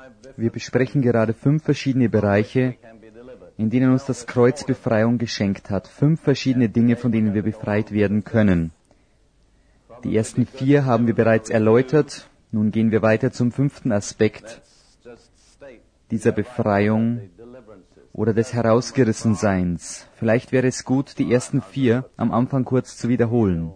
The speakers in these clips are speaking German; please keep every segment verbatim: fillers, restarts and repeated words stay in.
Wir besprechen gerade fünf verschiedene Bereiche, in denen uns das Kreuz Befreiung geschenkt hat. Fünf verschiedene Dinge, von denen wir befreit werden können. Die ersten vier haben wir bereits erläutert. Nun gehen wir weiter zum fünften Aspekt dieser Befreiung oder des Herausgerissenseins. Vielleicht wäre es gut, die ersten vier am Anfang kurz zu wiederholen.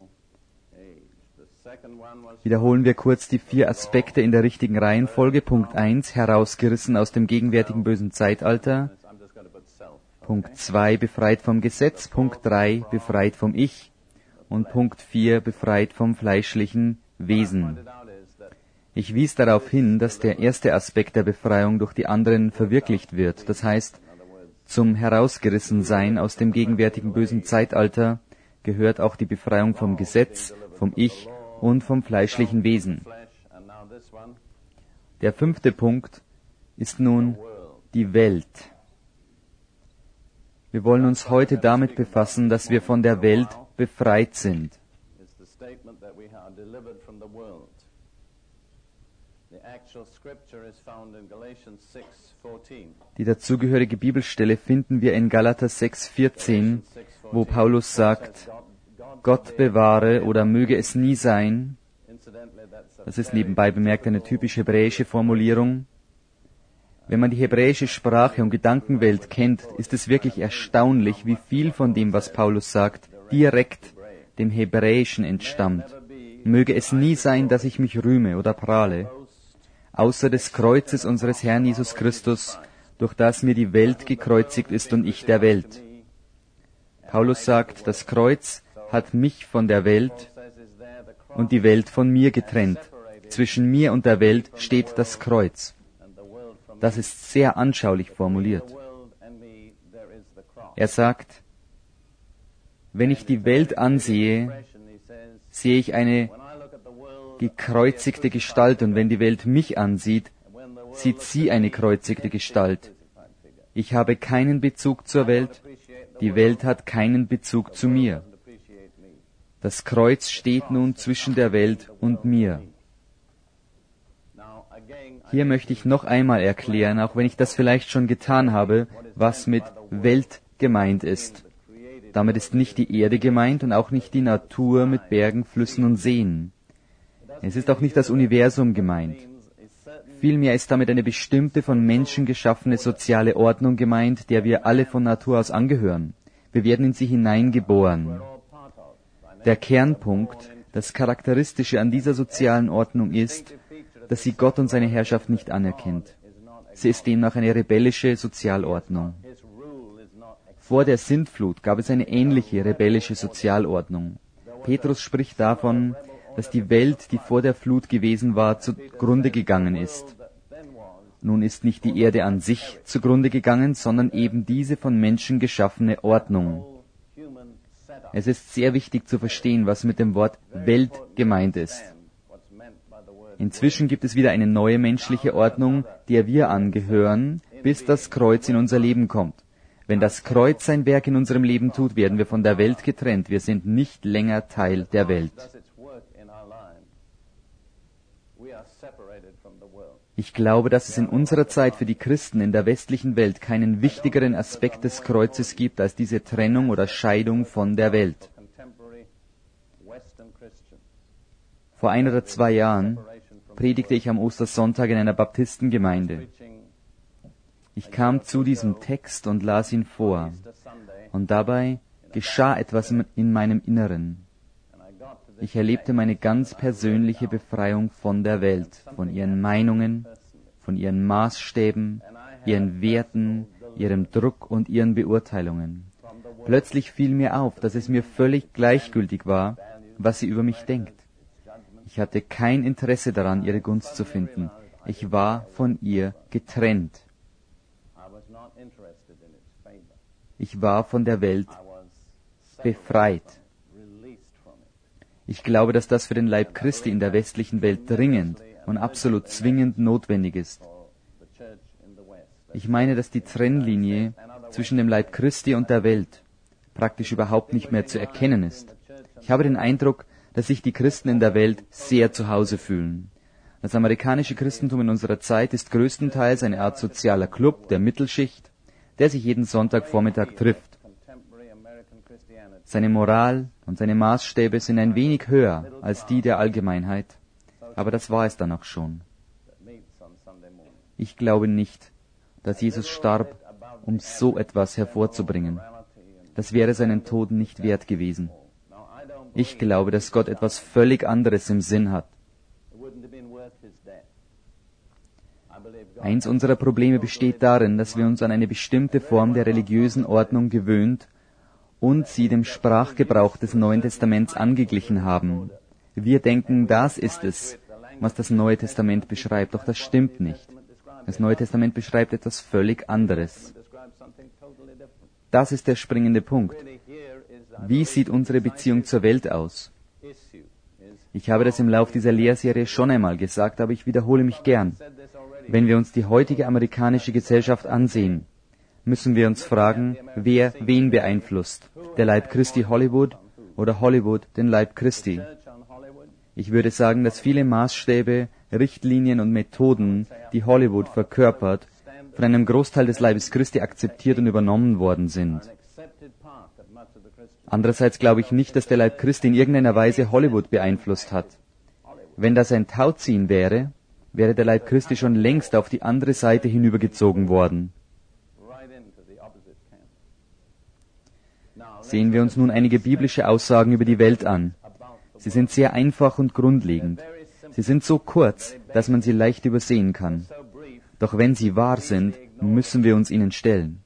Wiederholen wir kurz die vier Aspekte in der richtigen Reihenfolge. Punkt eins, herausgerissen aus dem gegenwärtigen bösen Zeitalter. Punkt zwei, befreit vom Gesetz. Punkt drei, befreit vom Ich. Und Punkt vier, befreit vom fleischlichen Wesen. Ich wies darauf hin, dass der erste Aspekt der Befreiung durch die anderen verwirklicht wird. Das heißt, zum Herausgerissensein aus dem gegenwärtigen bösen Zeitalter gehört auch die Befreiung vom Gesetz, vom Ich und vom fleischlichen Wesen. Der fünfte Punkt ist nun die Welt. Wir wollen uns heute damit befassen, dass wir von der Welt befreit sind. Die dazugehörige Bibelstelle finden wir in Galater sechs vierzehn, wo Paulus sagt, Gott bewahre oder möge es nie sein. Das ist nebenbei bemerkt eine typisch hebräische Formulierung. Wenn man die hebräische Sprache und Gedankenwelt kennt, ist es wirklich erstaunlich, wie viel von dem, was Paulus sagt, direkt dem Hebräischen entstammt. Möge es nie sein, dass ich mich rühme oder prahle, außer des Kreuzes unseres Herrn Jesus Christus, durch das mir die Welt gekreuzigt ist und ich der Welt. Paulus sagt, das Kreuz hat mich von der Welt und die Welt von mir getrennt. Zwischen mir und der Welt steht das Kreuz. Das ist sehr anschaulich formuliert. Er sagt, wenn ich die Welt ansehe, sehe ich eine gekreuzigte Gestalt, und wenn die Welt mich ansieht, sieht sie eine gekreuzigte Gestalt. Ich habe keinen Bezug zur Welt, die Welt hat keinen Bezug zu mir. Das Kreuz steht nun zwischen der Welt und mir. Hier möchte ich noch einmal erklären, auch wenn ich das vielleicht schon getan habe, was mit Welt gemeint ist. Damit ist nicht die Erde gemeint und auch nicht die Natur mit Bergen, Flüssen und Seen. Es ist auch nicht das Universum gemeint. Vielmehr ist damit eine bestimmte, von Menschen geschaffene soziale Ordnung gemeint, der wir alle von Natur aus angehören. Wir werden in sie hineingeboren. Der Kernpunkt, das Charakteristische an dieser sozialen Ordnung ist, dass sie Gott und seine Herrschaft nicht anerkennt. Sie ist demnach eine rebellische Sozialordnung. Vor der Sintflut gab es eine ähnliche rebellische Sozialordnung. Petrus spricht davon, dass die Welt, die vor der Flut gewesen war, zugrunde gegangen ist. Nun ist nicht die Erde an sich zugrunde gegangen, sondern eben diese von Menschen geschaffene Ordnung. Es ist sehr wichtig zu verstehen, was mit dem Wort Welt gemeint ist. Inzwischen gibt es wieder eine neue menschliche Ordnung, der wir angehören, bis das Kreuz in unser Leben kommt. Wenn das Kreuz sein Werk in unserem Leben tut, werden wir von der Welt getrennt. Wir sind nicht länger Teil der Welt. Ich glaube, dass es in unserer Zeit für die Christen in der westlichen Welt keinen wichtigeren Aspekt des Kreuzes gibt als diese Trennung oder Scheidung von der Welt. Vor ein oder zwei Jahren predigte ich am Ostersonntag in einer Baptistengemeinde. Ich kam zu diesem Text und las ihn vor, und dabei geschah etwas in meinem Inneren. Ich erlebte meine ganz persönliche Befreiung von der Welt, von ihren Meinungen, von ihren Maßstäben, ihren Werten, ihrem Druck und ihren Beurteilungen. Plötzlich fiel mir auf, dass es mir völlig gleichgültig war, was sie über mich denkt. Ich hatte kein Interesse daran, ihre Gunst zu finden. Ich war von ihr getrennt. Ich war von der Welt befreit. Ich glaube, dass das für den Leib Christi in der westlichen Welt dringend und absolut zwingend notwendig ist. Ich meine, dass die Trennlinie zwischen dem Leib Christi und der Welt praktisch überhaupt nicht mehr zu erkennen ist. Ich habe den Eindruck, dass sich die Christen in der Welt sehr zu Hause fühlen. Das amerikanische Christentum in unserer Zeit ist größtenteils eine Art sozialer Club der Mittelschicht, der sich jeden Sonntagvormittag trifft. Seine Moral und seine Maßstäbe sind ein wenig höher als die der Allgemeinheit, aber das war es dann auch schon. Ich glaube nicht, dass Jesus starb, um so etwas hervorzubringen. Das wäre seinen Tod nicht wert gewesen. Ich glaube, dass Gott etwas völlig anderes im Sinn hat. Eins unserer Probleme besteht darin, dass wir uns an eine bestimmte Form der religiösen Ordnung gewöhnt und sie dem Sprachgebrauch des Neuen Testaments angeglichen haben. Wir denken, das ist es, was das Neue Testament beschreibt, doch das stimmt nicht. Das Neue Testament beschreibt etwas völlig anderes. Das ist der springende Punkt. Wie sieht unsere Beziehung zur Welt aus? Ich habe das im Lauf dieser Lehrserie schon einmal gesagt, aber ich wiederhole mich gern. Wenn wir uns die heutige amerikanische Gesellschaft ansehen, müssen wir uns fragen, wer wen beeinflusst. Der Leib Christi Hollywood oder Hollywood den Leib Christi? Ich würde sagen, dass viele Maßstäbe, Richtlinien und Methoden, die Hollywood verkörpert, von einem Großteil des Leibes Christi akzeptiert und übernommen worden sind. Andererseits glaube ich nicht, dass der Leib Christi in irgendeiner Weise Hollywood beeinflusst hat. Wenn das ein Tauziehen wäre, wäre der Leib Christi schon längst auf die andere Seite hinübergezogen worden. Sehen wir uns nun einige biblische Aussagen über die Welt an. Sie sind sehr einfach und grundlegend. Sie sind so kurz, dass man sie leicht übersehen kann. Doch wenn sie wahr sind, müssen wir uns ihnen stellen.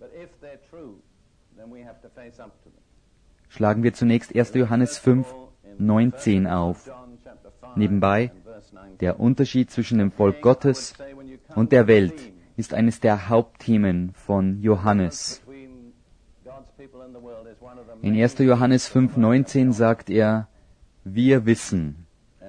Schlagen wir zunächst erster Johannes fünf, neunzehn auf. Nebenbei, der Unterschied zwischen dem Volk Gottes und der Welt ist eines der Hauptthemen von Johannes. In erster Johannes fünf, neunzehn sagt er, wir wissen.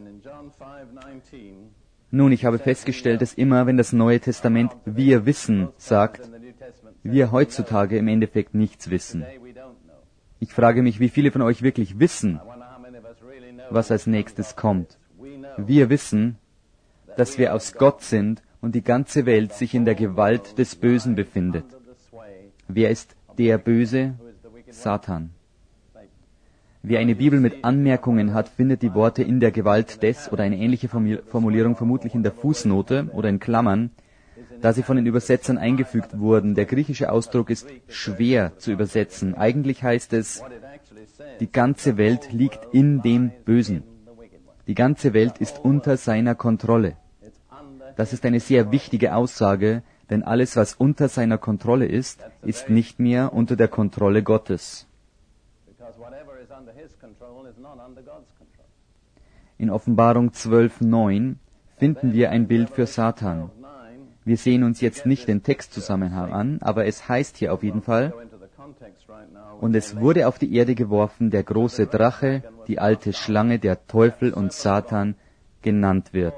Nun, ich habe festgestellt, dass immer, wenn das Neue Testament wir wissen sagt, wir heutzutage im Endeffekt nichts wissen. Ich frage mich, wie viele von euch wirklich wissen, was als nächstes kommt. Wir wissen, dass wir aus Gott sind und die ganze Welt sich in der Gewalt des Bösen befindet. Wer ist der Böse? Satan. Wer eine Bibel mit Anmerkungen hat, findet die Worte in der Gewalt des oder eine ähnliche Formulierung vermutlich in der Fußnote oder in Klammern, da sie von den Übersetzern eingefügt wurden. Der griechische Ausdruck ist schwer zu übersetzen. Eigentlich heißt es, die ganze Welt liegt in dem Bösen. Die ganze Welt ist unter seiner Kontrolle. Das ist eine sehr wichtige Aussage, denn alles, was unter seiner Kontrolle ist, ist nicht mehr unter der Kontrolle Gottes. In Offenbarung zwölf, neun finden wir ein Bild für Satan. Wir sehen uns jetzt nicht den Textzusammenhang an, aber es heißt hier auf jeden Fall, und es wurde auf die Erde geworfen, der große Drache, die alte Schlange, der Teufel und Satan genannt wird.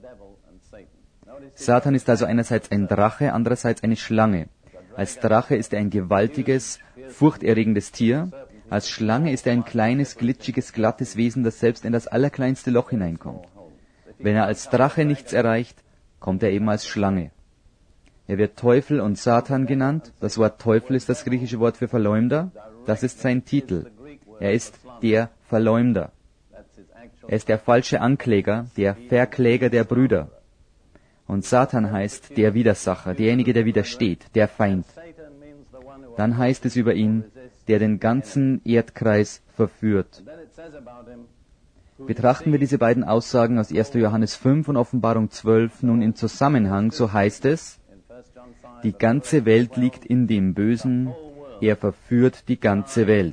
Satan ist also einerseits ein Drache, andererseits eine Schlange. Als Drache ist er ein gewaltiges, furchterregendes Tier. Als Schlange ist er ein kleines, glitschiges, glattes Wesen, das selbst in das allerkleinste Loch hineinkommt. Wenn er als Drache nichts erreicht, kommt er eben als Schlange. Er wird Teufel und Satan genannt. Das Wort Teufel ist das griechische Wort für Verleumder. Das ist sein Titel. Er ist der Verleumder. Er ist der falsche Ankläger, der Verkläger der Brüder. Und Satan heißt der Widersacher, derjenige, der widersteht, der Feind. Dann heißt es über ihn, der den ganzen Erdkreis verführt. Betrachten wir diese beiden Aussagen aus erster Johannes fünf und Offenbarung zwölf nun in Zusammenhang, so heißt es, die ganze Welt liegt in dem Bösen, er verführt die ganze Welt.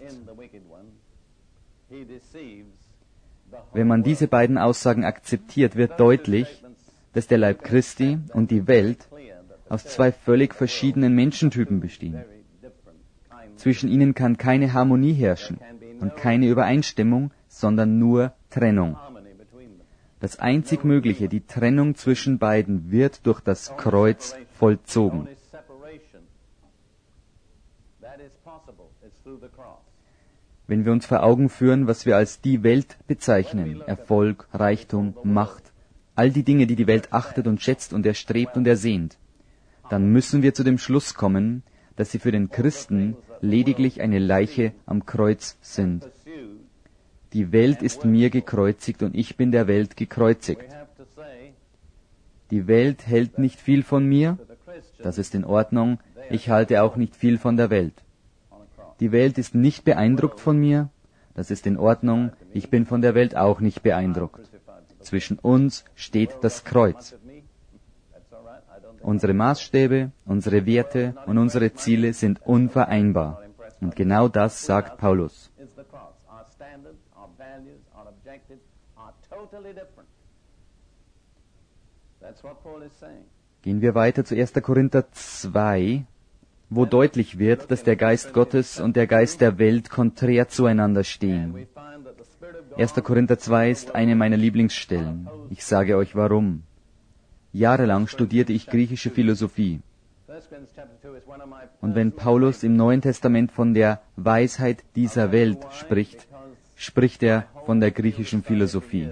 Wenn man diese beiden Aussagen akzeptiert, wird deutlich, dass der Leib Christi und die Welt aus zwei völlig verschiedenen Menschentypen bestehen. Zwischen ihnen kann keine Harmonie herrschen und keine Übereinstimmung, sondern nur Trennung. Das einzig Mögliche, die Trennung zwischen beiden, wird durch das Kreuz vollzogen. Wenn wir uns vor Augen führen, was wir als die Welt bezeichnen, Erfolg, Reichtum, Macht, all die Dinge, die die Welt achtet und schätzt und erstrebt und ersehnt, dann müssen wir zu dem Schluss kommen, dass sie für den Christen lediglich eine Leiche am Kreuz sind. Die Welt ist mir gekreuzigt und ich bin der Welt gekreuzigt. Die Welt hält nicht viel von mir, das ist in Ordnung, ich halte auch nicht viel von der Welt. Die Welt ist nicht beeindruckt von mir, das ist in Ordnung, ich bin von der Welt auch nicht beeindruckt. Zwischen uns steht das Kreuz. Unsere Maßstäbe, unsere Werte und unsere Ziele sind unvereinbar. Und genau das sagt Paulus. Gehen wir weiter zu erster Korinther zwei, wo deutlich wird, dass der Geist Gottes und der Geist der Welt konträr zueinander stehen. erster Korinther zwei ist eine meiner Lieblingsstellen. Ich sage euch warum. Jahrelang studierte ich griechische Philosophie. Und wenn Paulus im Neuen Testament von der Weisheit dieser Welt spricht, spricht er von der griechischen Philosophie.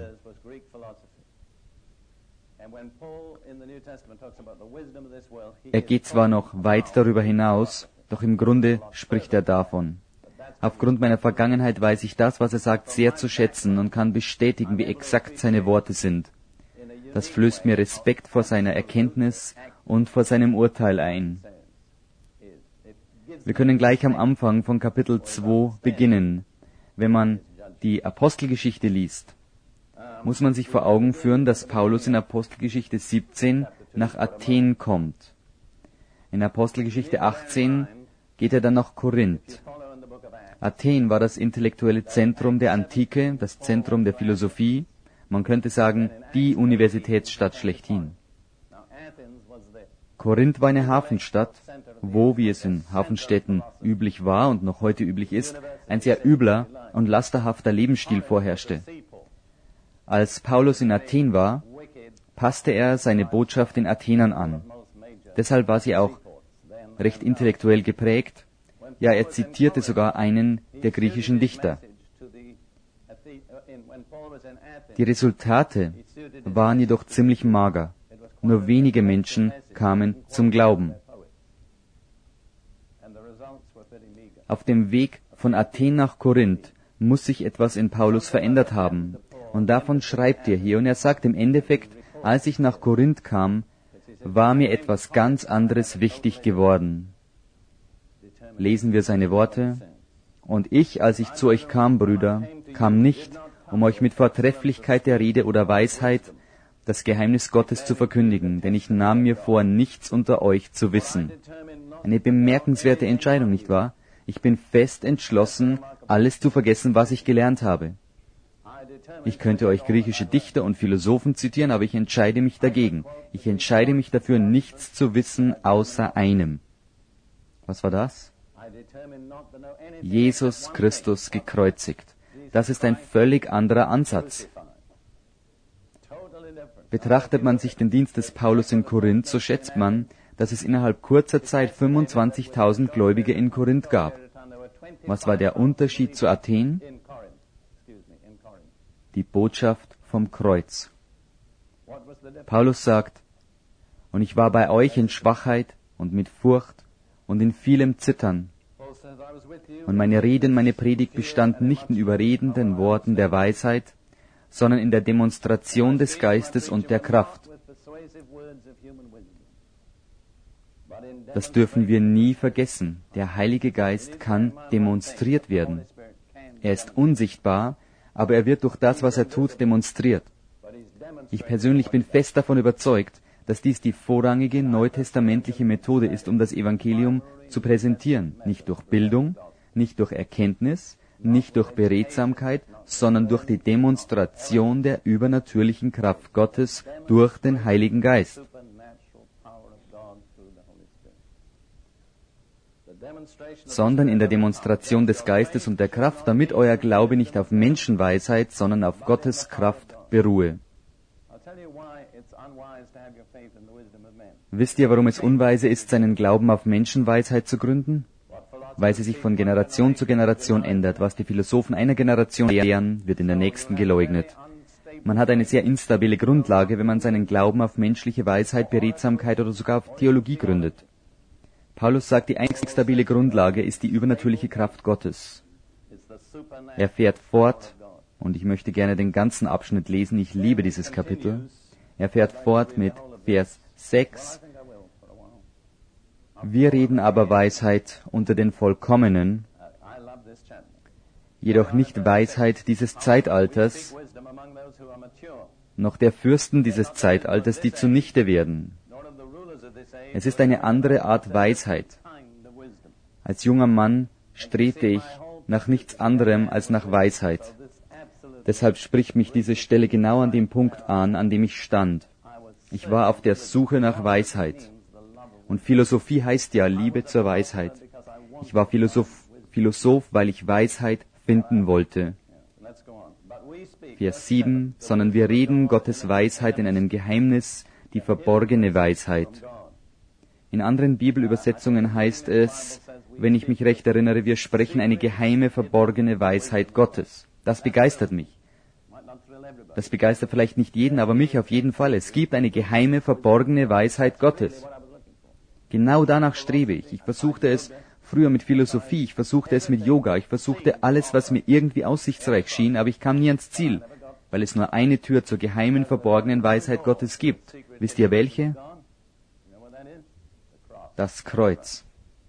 Er geht zwar noch weit darüber hinaus, doch im Grunde spricht er davon. Aufgrund meiner Vergangenheit weiß ich das, was er sagt, sehr zu schätzen und kann bestätigen, wie exakt seine Worte sind. Das flößt mir Respekt vor seiner Erkenntnis und vor seinem Urteil ein. Wir können gleich am Anfang von Kapitel zwei beginnen. Wenn man die Apostelgeschichte liest, muss man sich vor Augen führen, dass Paulus in Apostelgeschichte siebzehn nach Athen kommt. In Apostelgeschichte achtzehn geht er dann nach Korinth. Athen war das intellektuelle Zentrum der Antike, das Zentrum der Philosophie. Man könnte sagen, die Universitätsstadt schlechthin. Korinth war eine Hafenstadt, wo, wie es in Hafenstädten üblich war und noch heute üblich ist, ein sehr übler und lasterhafter Lebensstil vorherrschte. Als Paulus in Athen war, passte er seine Botschaft den Athenern an. Deshalb war sie auch recht intellektuell geprägt. Ja, er zitierte sogar einen der griechischen Dichter. Die Resultate waren jedoch ziemlich mager. Nur wenige Menschen kamen zum Glauben. Auf dem Weg von Athen nach Korinth muss sich etwas in Paulus verändert haben. Und davon schreibt er hier. Und er sagt im Endeffekt, als ich nach Korinth kam, war mir etwas ganz anderes wichtig geworden. Lesen wir seine Worte. Und ich, als ich zu euch kam, Brüder, kam nicht, um euch mit Vortrefflichkeit der Rede oder Weisheit das Geheimnis Gottes zu verkündigen, denn ich nahm mir vor, nichts unter euch zu wissen. Eine bemerkenswerte Entscheidung, nicht wahr? Ich bin fest entschlossen, alles zu vergessen, was ich gelernt habe. Ich könnte euch griechische Dichter und Philosophen zitieren, aber ich entscheide mich dagegen. Ich entscheide mich dafür, nichts zu wissen außer einem. Was war das? Jesus Christus gekreuzigt. Das ist ein völlig anderer Ansatz. Betrachtet man sich den Dienst des Paulus in Korinth, so schätzt man, dass es innerhalb kurzer Zeit fünfundzwanzigtausend Gläubige in Korinth gab. Was war der Unterschied zu Athen? Die Botschaft vom Kreuz. Paulus sagt, und ich war bei euch in Schwachheit und mit Furcht und in vielem Zittern. Und meine Rede, meine Predigt bestand nicht in überredenden Worten der Weisheit, sondern in der Demonstration des Geistes und der Kraft. Das dürfen wir nie vergessen. Der Heilige Geist kann demonstriert werden. Er ist unsichtbar, aber er wird durch das, was er tut, demonstriert. Ich persönlich bin fest davon überzeugt, dass dies die vorrangige neutestamentliche Methode ist, um das Evangelium zu präsentieren. Nicht durch Bildung, nicht durch Erkenntnis, nicht durch Beredsamkeit, sondern durch die Demonstration der übernatürlichen Kraft Gottes durch den Heiligen Geist. Sondern in der Demonstration des Geistes und der Kraft, damit euer Glaube nicht auf Menschenweisheit, sondern auf Gottes Kraft beruhe. Wisst ihr, warum es unweise ist, seinen Glauben auf Menschenweisheit zu gründen? Weil sie sich von Generation zu Generation ändert. Was die Philosophen einer Generation lehren, wird in der nächsten geleugnet. Man hat eine sehr instabile Grundlage, wenn man seinen Glauben auf menschliche Weisheit, Beredsamkeit oder sogar auf Theologie gründet. Paulus sagt, die einzig stabile Grundlage ist die übernatürliche Kraft Gottes. Er fährt fort, und ich möchte gerne den ganzen Abschnitt lesen, ich liebe dieses Kapitel. Er fährt fort mit Vers sechs. Wir reden aber Weisheit unter den Vollkommenen, jedoch nicht Weisheit dieses Zeitalters, noch der Fürsten dieses Zeitalters, die zunichte werden. Es ist eine andere Art Weisheit. Als junger Mann strebte ich nach nichts anderem als nach Weisheit. Deshalb spricht mich diese Stelle genau an dem Punkt an, an dem ich stand. Ich war auf der Suche nach Weisheit. Und Philosophie heißt ja Liebe zur Weisheit. Ich war Philosoph, Philosoph, weil ich Weisheit finden wollte. Vers sieben, sondern wir reden Gottes Weisheit in einem Geheimnis, die verborgene Weisheit. In anderen Bibelübersetzungen heißt es, wenn ich mich recht erinnere, wir sprechen eine geheime, verborgene Weisheit Gottes. Das begeistert mich. Das begeistert vielleicht nicht jeden, aber mich auf jeden Fall. Es gibt eine geheime, verborgene Weisheit Gottes. Genau danach strebe ich. Ich versuchte es früher mit Philosophie, ich versuchte es mit Yoga, ich versuchte alles, was mir irgendwie aussichtsreich schien, aber ich kam nie ans Ziel, weil es nur eine Tür zur geheimen, verborgenen Weisheit Gottes gibt. Wisst ihr welche? Das Kreuz.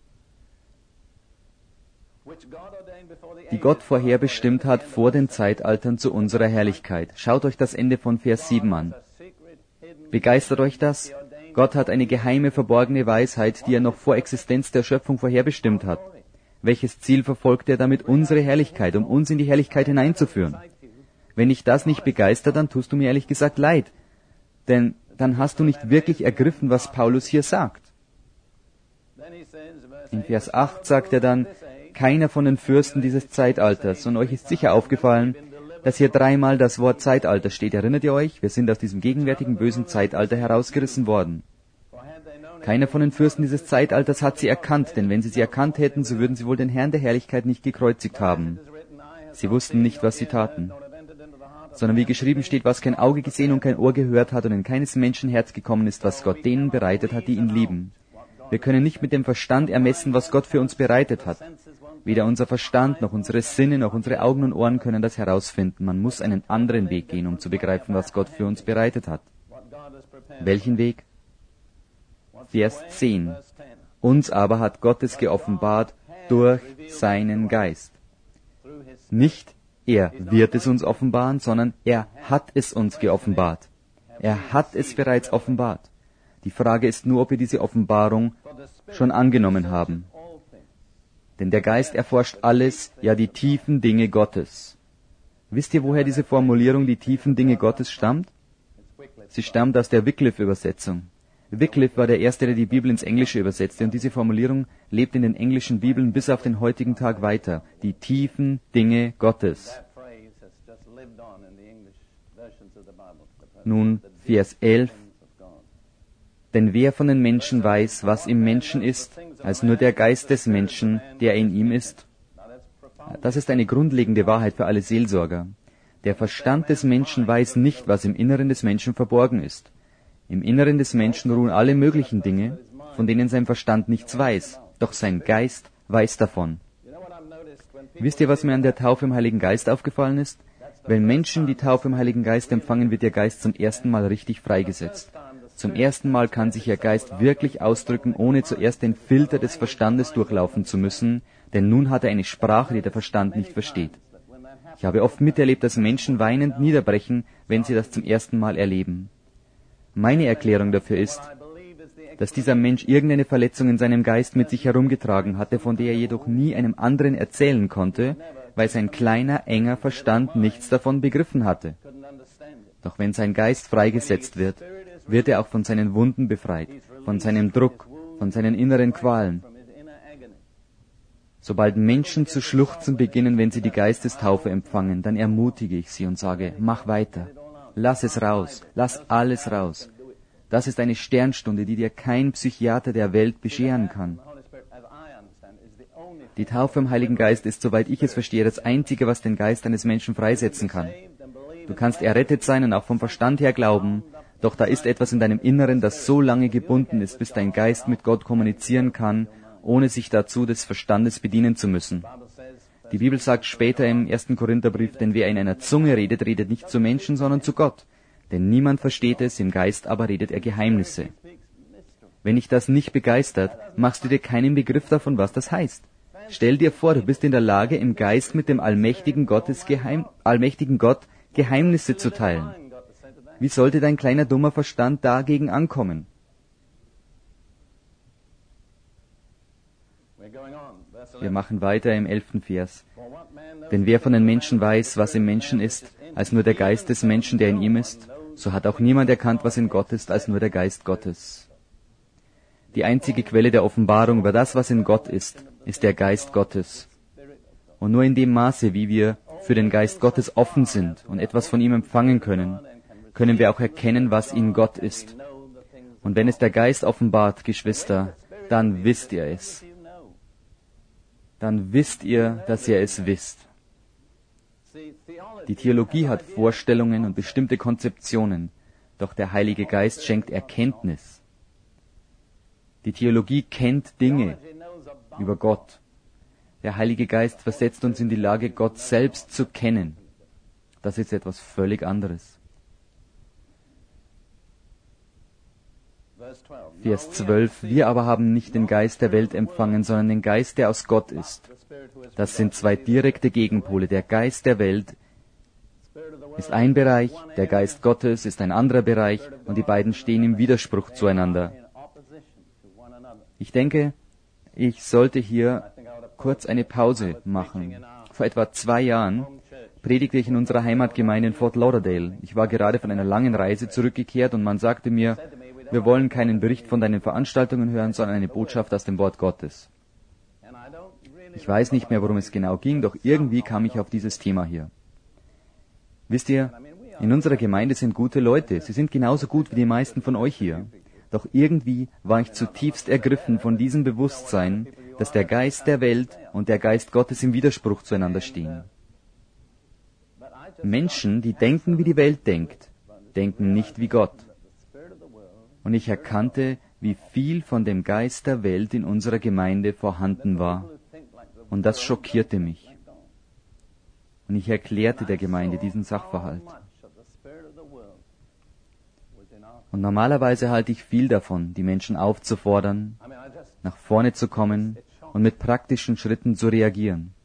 Die Gott vorherbestimmt hat vor den Zeitaltern zu unserer Herrlichkeit. Schaut euch das Ende von Vers sieben an. Begeistert euch das? Gott hat eine geheime, verborgene Weisheit, die er noch vor Existenz der Schöpfung vorherbestimmt hat. Welches Ziel verfolgt er damit? Unsere Herrlichkeit, um uns in die Herrlichkeit hineinzuführen. Wenn dich das nicht begeistert, dann tust du mir ehrlich gesagt leid. Denn dann hast du nicht wirklich ergriffen, was Paulus hier sagt. In Vers acht sagt er dann, keiner von den Fürsten dieses Zeitalters. Und euch ist sicher aufgefallen, dass hier dreimal das Wort Zeitalter steht. Erinnert ihr euch? Wir sind aus diesem gegenwärtigen bösen Zeitalter herausgerissen worden. Keiner von den Fürsten dieses Zeitalters hat sie erkannt, denn wenn sie sie erkannt hätten, so würden sie wohl den Herrn der Herrlichkeit nicht gekreuzigt haben. Sie wussten nicht, was sie taten. Sondern wie geschrieben steht, was kein Auge gesehen und kein Ohr gehört hat und in keines Menschen Herz gekommen ist, was Gott denen bereitet hat, die ihn lieben. Wir können nicht mit dem Verstand ermessen, was Gott für uns bereitet hat. Weder unser Verstand, noch unsere Sinne, noch unsere Augen und Ohren können das herausfinden. Man muss einen anderen Weg gehen, um zu begreifen, was Gott für uns bereitet hat. Welchen Weg? Vers zehn. Uns aber hat Gott es geoffenbart durch seinen Geist. Nicht er wird es uns offenbaren, sondern er hat es uns geoffenbart. Er hat es bereits offenbart. Die Frage ist nur, ob wir diese Offenbarung schon angenommen haben. Denn der Geist erforscht alles, ja die tiefen Dinge Gottes. Wisst ihr, woher diese Formulierung, die tiefen Dinge Gottes, stammt? Sie stammt aus der Wycliffe-Übersetzung. Wycliffe war der Erste, der die Bibel ins Englische übersetzte, und diese Formulierung lebt in den englischen Bibeln bis auf den heutigen Tag weiter. Die tiefen Dinge Gottes. Nun, Vers elf. Denn wer von den Menschen weiß, was im Menschen ist, als nur der Geist des Menschen, der in ihm ist? Das ist eine grundlegende Wahrheit für alle Seelsorger. Der Verstand des Menschen weiß nicht, was im Inneren des Menschen verborgen ist. Im Inneren des Menschen ruhen alle möglichen Dinge, von denen sein Verstand nichts weiß, doch sein Geist weiß davon. Wisst ihr, was mir an der Taufe im Heiligen Geist aufgefallen ist? Wenn Menschen die Taufe im Heiligen Geist empfangen, wird ihr Geist zum ersten Mal richtig freigesetzt. Zum ersten Mal kann sich ihr Geist wirklich ausdrücken, ohne zuerst den Filter des Verstandes durchlaufen zu müssen, denn nun hat er eine Sprache, die der Verstand nicht versteht. Ich habe oft miterlebt, dass Menschen weinend niederbrechen, wenn sie das zum ersten Mal erleben. Meine Erklärung dafür ist, dass dieser Mensch irgendeine Verletzung in seinem Geist mit sich herumgetragen hatte, von der er jedoch nie einem anderen erzählen konnte, weil sein kleiner, enger Verstand nichts davon begriffen hatte. Doch wenn sein Geist freigesetzt wird, wird er auch von seinen Wunden befreit, von seinem Druck, von seinen inneren Qualen. Sobald Menschen zu schluchzen beginnen, wenn sie die Geistestaufe empfangen, dann ermutige ich sie und sage, mach weiter, lass es raus, lass alles raus. Das ist eine Sternstunde, die dir kein Psychiater der Welt bescheren kann. Die Taufe im Heiligen Geist ist, soweit ich es verstehe, das Einzige, was den Geist eines Menschen freisetzen kann. Du kannst errettet sein und auch vom Verstand her glauben, doch da ist etwas in deinem Inneren, das so lange gebunden ist, bis dein Geist mit Gott kommunizieren kann, ohne sich dazu des Verstandes bedienen zu müssen. Die Bibel sagt später im ersten Korintherbrief, denn wer in einer Zunge redet, redet nicht zu Menschen, sondern zu Gott. Denn niemand versteht es, im Geist aber redet er Geheimnisse. Wenn dich das nicht begeistert, machst du dir keinen Begriff davon, was das heißt. Stell dir vor, du bist in der Lage, im Geist mit dem allmächtigen, Gottes Geheim, allmächtigen Gott Geheimnisse zu teilen. Wie sollte dein kleiner dummer Verstand dagegen ankommen? Wir machen weiter im elften Vers. Denn wer von den Menschen weiß, was im Menschen ist, als nur der Geist des Menschen, der in ihm ist, so hat auch niemand erkannt, was in Gott ist, als nur der Geist Gottes. Die einzige Quelle der Offenbarung über das, was in Gott ist, ist der Geist Gottes. Und nur in dem Maße, wie wir für den Geist Gottes offen sind und etwas von ihm empfangen können, können wir auch erkennen, was in Gott ist. Und wenn es der Geist offenbart, Geschwister, dann wisst ihr es. Dann wisst ihr, dass ihr es wisst. Die Theologie hat Vorstellungen und bestimmte Konzeptionen, doch der Heilige Geist schenkt Erkenntnis. Die Theologie kennt Dinge über Gott. Der Heilige Geist versetzt uns in die Lage, Gott selbst zu kennen. Das ist etwas völlig anderes. Vers zwölf. Wir aber haben nicht den Geist der Welt empfangen, sondern den Geist, der aus Gott ist. Das sind zwei direkte Gegenpole. Der Geist der Welt ist ein Bereich, der Geist Gottes ist ein anderer Bereich und die beiden stehen im Widerspruch zueinander. Ich denke, ich sollte hier kurz eine Pause machen. Vor etwa zwei Jahren predigte ich in unserer Heimatgemeinde in Fort Lauderdale. Ich war gerade von einer langen Reise zurückgekehrt und man sagte mir, wir wollen keinen Bericht von deinen Veranstaltungen hören, sondern eine Botschaft aus dem Wort Gottes. Ich weiß nicht mehr, worum es genau ging, doch irgendwie kam ich auf dieses Thema hier. Wisst ihr, in unserer Gemeinde sind gute Leute. Sie sind genauso gut wie die meisten von euch hier. Doch irgendwie war ich zutiefst ergriffen von diesem Bewusstsein, dass der Geist der Welt und der Geist Gottes im Widerspruch zueinander stehen. Menschen, die denken, wie die Welt denkt, denken nicht wie Gott. Und ich erkannte, wie viel von dem Geist der Welt in unserer Gemeinde vorhanden war. Und das schockierte mich. Und ich erklärte der Gemeinde diesen Sachverhalt. Und normalerweise halte ich viel davon, die Menschen aufzufordern, nach vorne zu kommen und mit praktischen Schritten zu reagieren.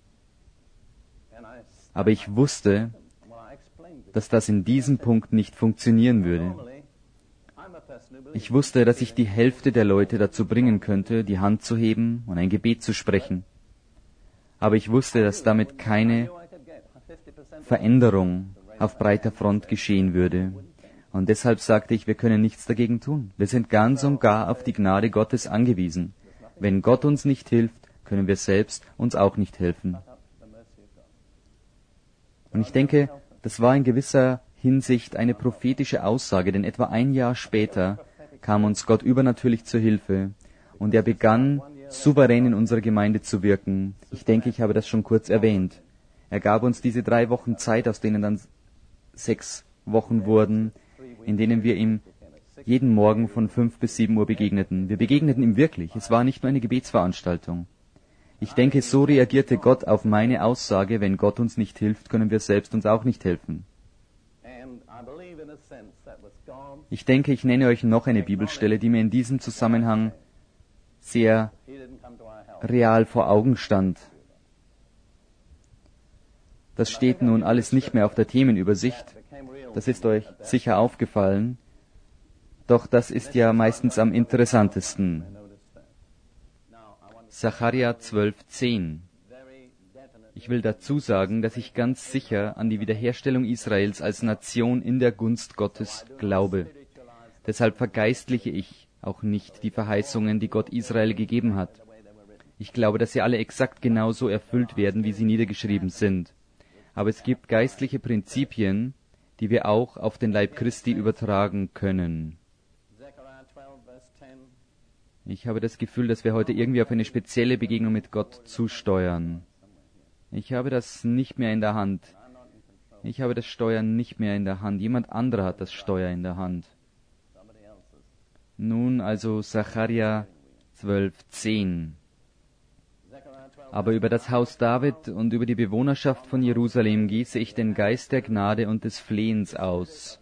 Aber ich wusste, dass das in diesem Punkt nicht funktionieren würde. Ich wusste, dass ich die Hälfte der Leute dazu bringen könnte, die Hand zu heben und ein Gebet zu sprechen. Aber ich wusste, dass damit keine Veränderung auf breiter Front geschehen würde. Und deshalb sagte ich, wir können nichts dagegen tun. Wir sind ganz und gar auf die Gnade Gottes angewiesen. Wenn Gott uns nicht hilft, können wir selbst uns auch nicht helfen. Und ich denke, das war in gewisser Hinsicht eine prophetische Aussage, denn etwa ein Jahr später kam uns Gott übernatürlich zur Hilfe und er begann souverän in unserer Gemeinde zu wirken. Ich denke, ich habe das schon kurz erwähnt. Er gab uns diese drei Wochen Zeit, aus denen dann sechs Wochen wurden, in denen wir ihm jeden Morgen von fünf bis sieben Uhr begegneten. Wir begegneten ihm wirklich. Es war nicht nur eine Gebetsveranstaltung. Ich denke, so reagierte Gott auf meine Aussage, wenn Gott uns nicht hilft, können wir selbst uns auch nicht helfen. Ich denke, ich nenne euch noch eine Bibelstelle, die mir in diesem Zusammenhang sehr real vor Augen stand. Das steht nun alles nicht mehr auf der Themenübersicht. Das ist euch sicher aufgefallen. Doch das ist ja meistens am interessantesten. Sacharja zwölf zehn. Ich will dazu sagen, dass ich ganz sicher an die Wiederherstellung Israels als Nation in der Gunst Gottes glaube. Deshalb vergeistliche ich auch nicht die Verheißungen, die Gott Israel gegeben hat. Ich glaube, dass sie alle exakt genauso erfüllt werden, wie sie niedergeschrieben sind. Aber es gibt geistliche Prinzipien, die wir auch auf den Leib Christi übertragen können. Ich habe das Gefühl, dass wir heute irgendwie auf eine spezielle Begegnung mit Gott zusteuern. Ich habe das nicht mehr in der Hand. Ich habe das Steuer nicht mehr in der Hand. Jemand anderer hat das Steuer in der Hand. Nun also Sacharja zwölf, zehn. Aber über das Haus David und über die Bewohnerschaft von Jerusalem gieße ich den Geist der Gnade und des Flehens aus.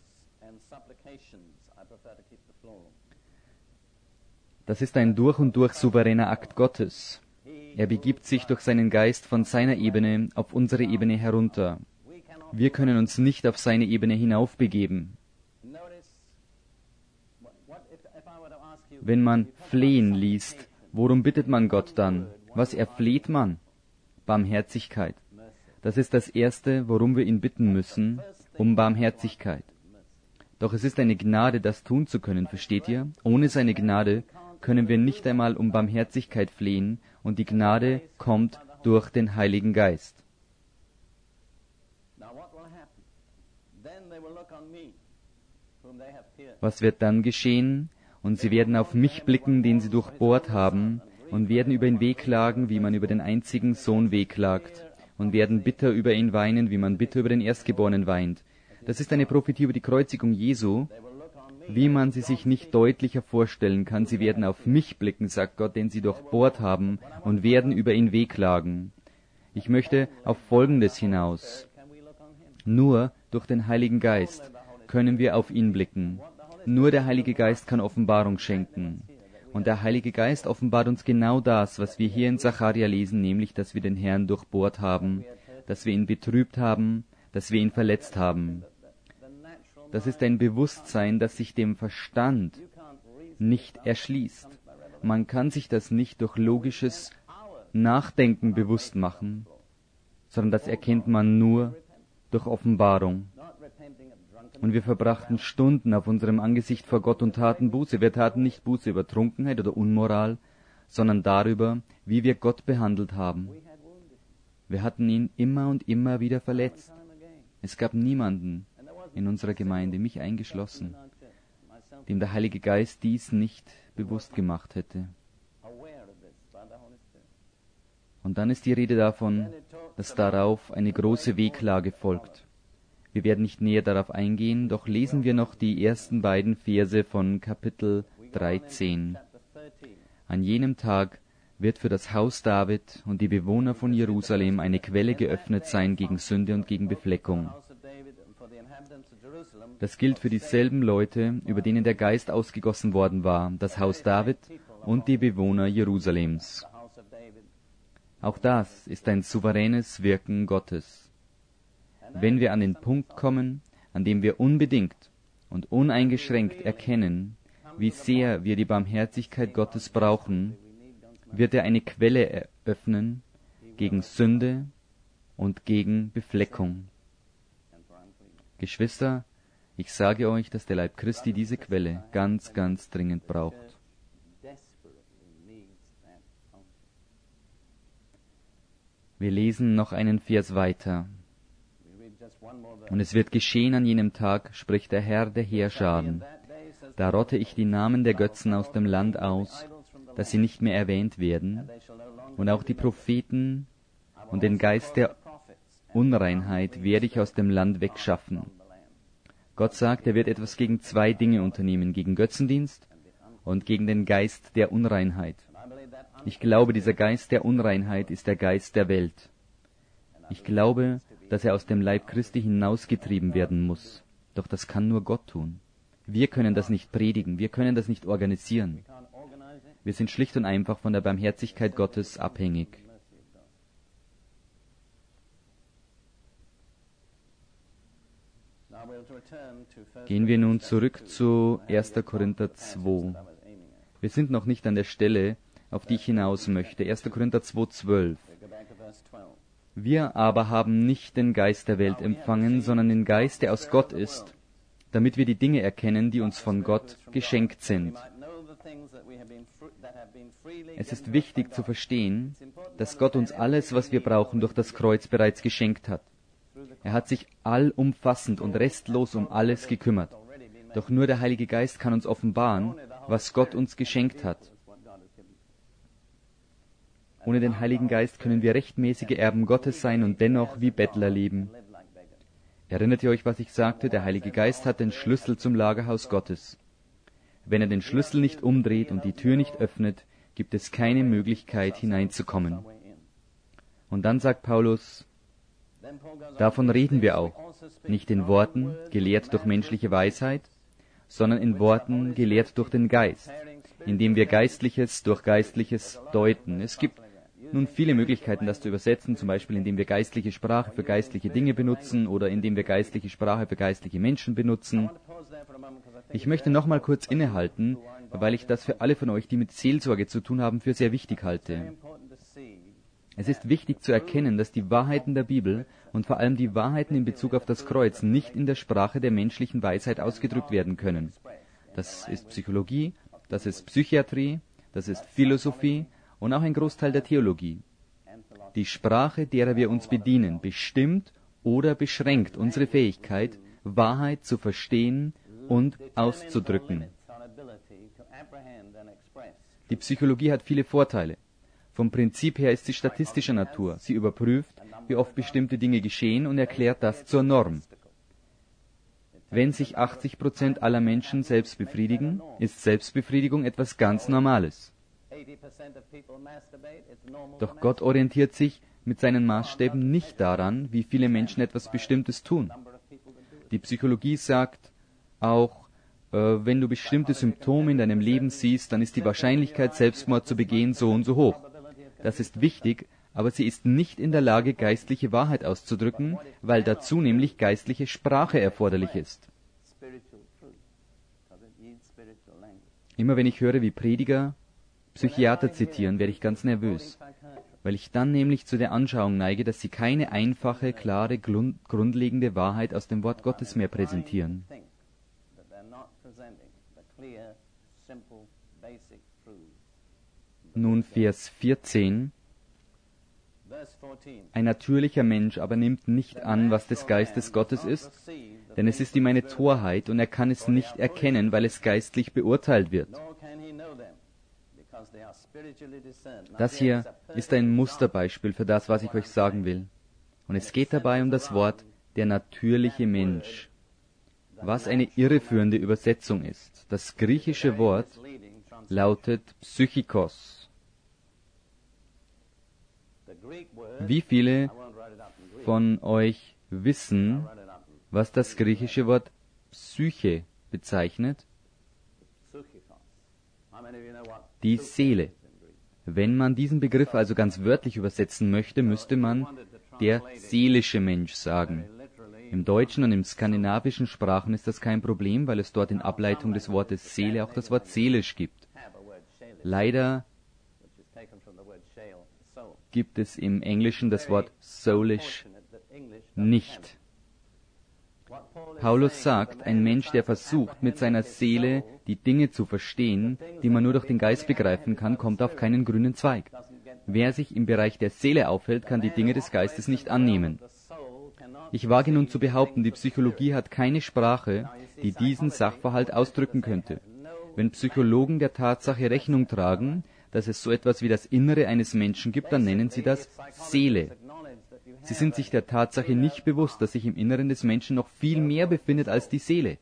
Das ist ein durch und durch souveräner Akt Gottes. Er begibt sich durch seinen Geist von seiner Ebene auf unsere Ebene herunter. Wir können uns nicht auf seine Ebene hinaufbegeben. Wenn man flehen liest, worum bittet man Gott dann? Was erfleht man? Barmherzigkeit. Das ist das Erste, worum wir ihn bitten müssen, um Barmherzigkeit. Doch es ist eine Gnade, das tun zu können, versteht ihr? Ohne seine Gnade können wir nicht einmal um Barmherzigkeit flehen, und die Gnade kommt durch den Heiligen Geist. Was wird dann geschehen? Und sie werden auf mich blicken, den sie durchbohrt haben, und werden über ihn wehklagen, wie man über den einzigen Sohn wehklagt, und werden bitter über ihn weinen, wie man bitter über den Erstgeborenen weint. Das ist eine Prophetie über die Kreuzigung Jesu, wie man sie sich nicht deutlicher vorstellen kann. Sie werden auf mich blicken, sagt Gott, den sie durchbohrt haben, und werden über ihn wehklagen. Ich möchte auf Folgendes hinaus. Nur durch den Heiligen Geist können wir auf ihn blicken. Nur der Heilige Geist kann Offenbarung schenken. Und der Heilige Geist offenbart uns genau das, was wir hier in Sacharja lesen, nämlich, dass wir den Herrn durchbohrt haben, dass wir ihn betrübt haben, dass wir ihn verletzt haben. Das ist ein Bewusstsein, das sich dem Verstand nicht erschließt. Man kann sich das nicht durch logisches Nachdenken bewusst machen, sondern das erkennt man nur durch Offenbarung. Und wir verbrachten Stunden auf unserem Angesicht vor Gott und taten Buße. Wir taten nicht Buße über Trunkenheit oder Unmoral, sondern darüber, wie wir Gott behandelt haben. Wir hatten ihn immer und immer wieder verletzt. Es gab niemanden in unserer Gemeinde, mich eingeschlossen, dem der Heilige Geist dies nicht bewusst gemacht hätte. Und dann ist die Rede davon, dass darauf eine große Wehklage folgt. Wir werden nicht näher darauf eingehen, doch lesen wir noch die ersten beiden Verse von Kapitel dreizehn. An jenem Tag wird für das Haus David und die Bewohner von Jerusalem eine Quelle geöffnet sein gegen Sünde und gegen Befleckung. Das gilt für dieselben Leute, über denen der Geist ausgegossen worden war, das Haus David und die Bewohner Jerusalems. Auch das ist ein souveränes Wirken Gottes. Wenn wir an den Punkt kommen, an dem wir unbedingt und uneingeschränkt erkennen, wie sehr wir die Barmherzigkeit Gottes brauchen, wird er eine Quelle eröffnen gegen Sünde und gegen Befleckung. Geschwister, ich sage euch, dass der Leib Christi diese Quelle ganz, ganz dringend braucht. Wir lesen noch einen Vers weiter. Und es wird geschehen an jenem Tag, spricht der Herr der Heerscharen, da rotte ich die Namen der Götzen aus dem Land aus, dass sie nicht mehr erwähnt werden, und auch die Propheten und den Geist der Unreinheit werde ich aus dem Land wegschaffen. Gott sagt, er wird etwas gegen zwei Dinge unternehmen, gegen Götzendienst und gegen den Geist der Unreinheit. Ich glaube, dieser Geist der Unreinheit ist der Geist der Welt. Ich glaube, dass er aus dem Leib Christi hinausgetrieben werden muss. Doch das kann nur Gott tun. Wir können das nicht predigen, wir können das nicht organisieren. Wir sind schlicht und einfach von der Barmherzigkeit Gottes abhängig. Gehen wir nun zurück zu erster Korinther zwei. Wir sind noch nicht an der Stelle, auf die ich hinaus möchte. erster Korinther zwei, zwölf. Wir aber haben nicht den Geist der Welt empfangen, sondern den Geist, der aus Gott ist, damit wir die Dinge erkennen, die uns von Gott geschenkt sind. Es ist wichtig zu verstehen, dass Gott uns alles, was wir brauchen, durch das Kreuz bereits geschenkt hat. Er hat sich allumfassend und restlos um alles gekümmert. Doch nur der Heilige Geist kann uns offenbaren, was Gott uns geschenkt hat. Ohne den Heiligen Geist können wir rechtmäßige Erben Gottes sein und dennoch wie Bettler leben. Erinnert ihr euch, was ich sagte? Der Heilige Geist hat den Schlüssel zum Lagerhaus Gottes. Wenn er den Schlüssel nicht umdreht und die Tür nicht öffnet, gibt es keine Möglichkeit hineinzukommen. Und dann sagt Paulus, davon reden wir auch, nicht in Worten, gelehrt durch menschliche Weisheit, sondern in Worten, gelehrt durch den Geist, indem wir Geistliches durch Geistliches deuten. Es gibt nun viele Möglichkeiten, das zu übersetzen, zum Beispiel indem wir geistliche Sprache für geistliche Dinge benutzen oder indem wir geistliche Sprache für geistliche Menschen benutzen. Ich möchte noch mal kurz innehalten, weil ich das für alle von euch, die mit Seelsorge zu tun haben, für sehr wichtig halte. Es ist wichtig zu erkennen, dass die Wahrheiten der Bibel und vor allem die Wahrheiten in Bezug auf das Kreuz nicht in der Sprache der menschlichen Weisheit ausgedrückt werden können. Das ist Psychologie, das ist Psychiatrie, das ist Philosophie und auch ein Großteil der Theologie. Die Sprache, derer wir uns bedienen, bestimmt oder beschränkt unsere Fähigkeit, Wahrheit zu verstehen und auszudrücken. Die Psychologie hat viele Vorteile. Vom Prinzip her ist sie statistischer Natur. Sie überprüft, wie oft bestimmte Dinge geschehen und erklärt das zur Norm. Wenn sich achtzig Prozent aller Menschen selbst befriedigen, ist Selbstbefriedigung etwas ganz Normales. Doch Gott orientiert sich mit seinen Maßstäben nicht daran, wie viele Menschen etwas Bestimmtes tun. Die Psychologie sagt auch, äh, wenn du bestimmte Symptome in deinem Leben siehst, dann ist die Wahrscheinlichkeit, Selbstmord zu begehen, so und so hoch. Das ist wichtig, aber sie ist nicht in der Lage, geistliche Wahrheit auszudrücken, weil dazu nämlich geistliche Sprache erforderlich ist. Immer wenn ich höre, wie Prediger Psychiater zitieren, werde ich ganz nervös, weil ich dann nämlich zu der Anschauung neige, dass sie keine einfache, klare, grund- grundlegende Wahrheit aus dem Wort Gottes mehr präsentieren. Nun Vers vierzehn. Ein natürlicher Mensch aber nimmt nicht an, was des Geistes Gottes ist, denn es ist ihm eine Torheit und er kann es nicht erkennen, weil es geistlich beurteilt wird. Das hier ist ein Musterbeispiel für das, was ich euch sagen will. Und es geht dabei um das Wort der natürliche Mensch, was eine irreführende Übersetzung ist. Das griechische Wort lautet Psychikos. Wie viele von euch wissen, was das griechische Wort Psyche bezeichnet? Die Seele. Wenn man diesen Begriff also ganz wörtlich übersetzen möchte, müsste man der seelische Mensch sagen. Im Deutschen und im skandinavischen Sprachen ist das kein Problem, weil es dort in Ableitung des Wortes Seele auch das Wort seelisch gibt. Leider gibt es im Englischen das Wort soulish nicht. Paulus sagt, ein Mensch, der versucht, mit seiner Seele die Dinge zu verstehen, die man nur durch den Geist begreifen kann, kommt auf keinen grünen Zweig. Wer sich im Bereich der Seele aufhält, kann die Dinge des Geistes nicht annehmen. Ich wage nun zu behaupten, die Psychologie hat keine Sprache, die diesen Sachverhalt ausdrücken könnte. Wenn Psychologen der Tatsache Rechnung tragen, dass es so etwas wie das Innere eines Menschen gibt, dann nennen sie das Seele. Sie sind sich der Tatsache nicht bewusst, dass sich im Inneren des Menschen noch viel mehr befindet als die Seele.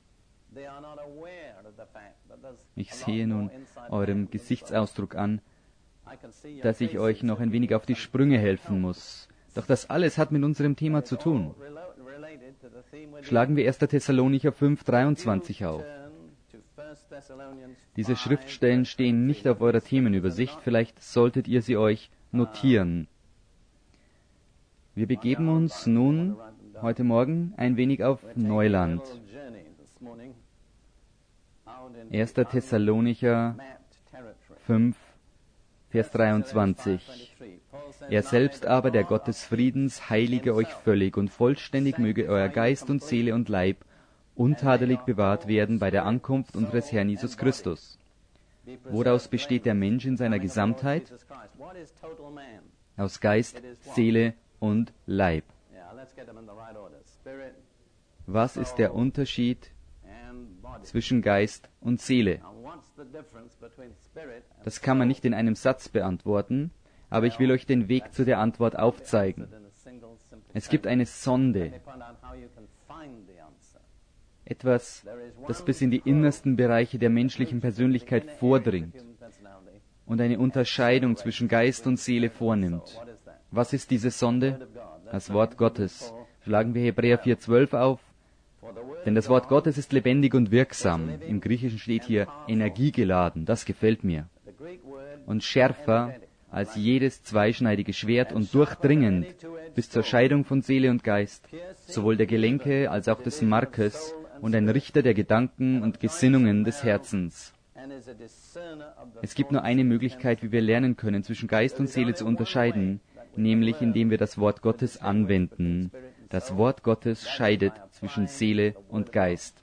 Ich sehe nun eurem Gesichtsausdruck an, dass ich euch noch ein wenig auf die Sprünge helfen muss. Doch das alles hat mit unserem Thema zu tun. Schlagen wir erster Thessalonicher fünf, dreiundzwanzig auf. Diese Schriftstellen stehen nicht auf eurer Themenübersicht, vielleicht solltet ihr sie euch notieren. Wir begeben uns nun heute Morgen ein wenig auf Neuland. erster Thessalonicher fünf, Vers dreiundzwanzig. Er selbst aber, der Gott des Friedens, heilige euch völlig und vollständig möge euer Geist und Seele und Leib untadelig bewahrt werden bei der Ankunft unseres Herrn Jesus Christus. Woraus besteht der Mensch in seiner Gesamtheit? Aus Geist, Seele und Leib. Was ist der Unterschied zwischen Geist und Seele? Das kann man nicht in einem Satz beantworten, aber ich will euch den Weg zu der Antwort aufzeigen. Es gibt eine Sonde. Etwas, das bis in die innersten Bereiche der menschlichen Persönlichkeit vordringt und eine Unterscheidung zwischen Geist und Seele vornimmt. Was ist diese Sonde? Das Wort Gottes. Schlagen wir Hebräer vier zwölf auf. Denn das Wort Gottes ist lebendig und wirksam. Im Griechischen steht hier energiegeladen. Das gefällt mir. Und schärfer als jedes zweischneidige Schwert und durchdringend bis zur Scheidung von Seele und Geist, sowohl der Gelenke als auch des Markes, und ein Richter der Gedanken und Gesinnungen des Herzens. Es gibt nur eine Möglichkeit, wie wir lernen können, zwischen Geist und Seele zu unterscheiden, nämlich indem wir das Wort Gottes anwenden. Das Wort Gottes scheidet zwischen Seele und Geist.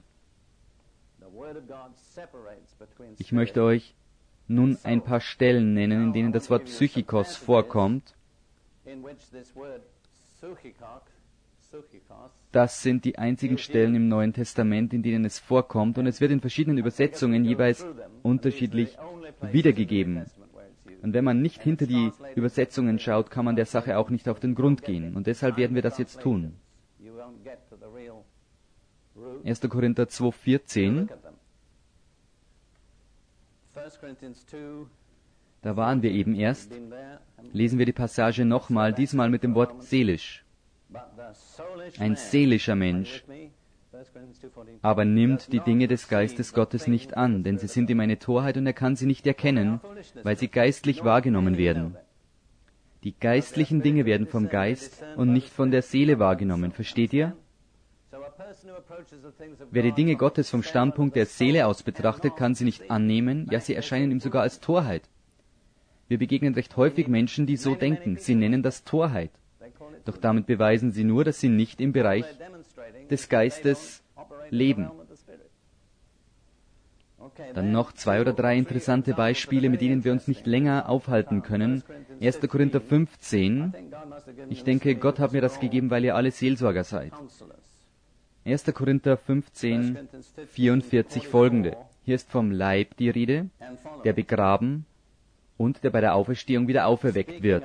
Ich möchte euch nun ein paar Stellen nennen, in denen das Wort Psychikos vorkommt. Das sind die einzigen Stellen im Neuen Testament, in denen es vorkommt, und es wird in verschiedenen Übersetzungen jeweils unterschiedlich wiedergegeben. Und wenn man nicht hinter die Übersetzungen schaut, kann man der Sache auch nicht auf den Grund gehen. Und deshalb werden wir das jetzt tun. erster Korinther zwei vierzehn. Da waren wir eben erst. Lesen wir die Passage nochmal, diesmal mit dem Wort seelisch. Ein seelischer Mensch aber nimmt die Dinge des Geistes Gottes nicht an, denn sie sind ihm eine Torheit und er kann sie nicht erkennen, weil sie geistlich wahrgenommen werden. Die geistlichen Dinge werden vom Geist und nicht von der Seele wahrgenommen. Versteht ihr? Wer die Dinge Gottes vom Standpunkt der Seele aus betrachtet, kann sie nicht annehmen, ja, sie erscheinen ihm sogar als Torheit. Wir begegnen recht häufig Menschen, die so denken. Sie nennen das Torheit. Doch damit beweisen sie nur, dass sie nicht im Bereich des Geistes leben. Dann noch zwei oder drei interessante Beispiele, mit denen wir uns nicht länger aufhalten können. erster Korinther fünfzehn. Ich denke, Gott hat mir das gegeben, weil ihr alle Seelsorger seid. erster Korinther fünfzehn, vierundvierzig folgende. Hier ist vom Leib die Rede, der begraben und der bei der Auferstehung wieder auferweckt wird.